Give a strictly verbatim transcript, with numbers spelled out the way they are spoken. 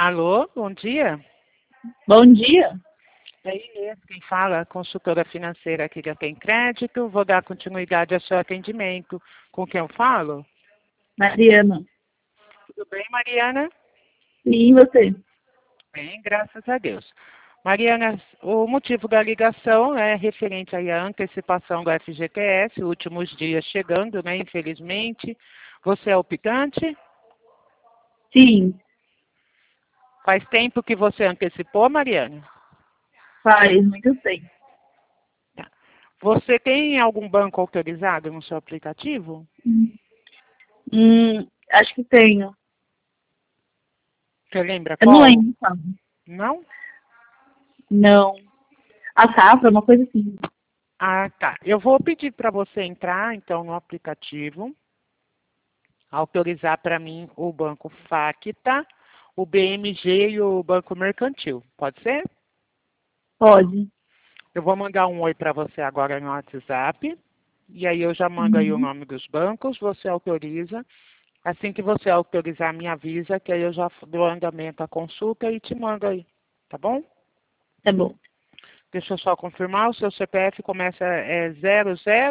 Alô, bom dia. Bom dia. É Inês quem fala, consultora financeira aqui da Tem Crédito. Vou dar continuidade ao seu atendimento. Com quem eu falo? Mariana. Tudo bem, Mariana? Sim, você? Bem, graças a Deus. Mariana, o motivo da ligação é referente aí à antecipação do F G T S, últimos dias chegando, né, infelizmente. Você é optante? Sim, Faz tempo que você antecipou, Mariana? faz muito tempo. Tá. Você tem algum banco autorizado no seu aplicativo? Hum, acho que tenho. Você lembra Eu não qual? lembro, sabe? Não? Não. A safra, uma coisa assim. Ah, tá. Eu vou pedir para você entrar, então, no aplicativo, autorizar para mim o Banco Facta, o B M G e o Banco Mercantil. Pode ser? Pode. Eu vou mandar um oi para você agora no WhatsApp. E aí eu já mando aí o Uhum. nome dos bancos, você autoriza. Assim que você autorizar, me avisa, que aí eu já dou andamento à consulta e te mando aí. Tá bom? Tá bom. Deixa eu só confirmar, o seu C P F começa é zero zero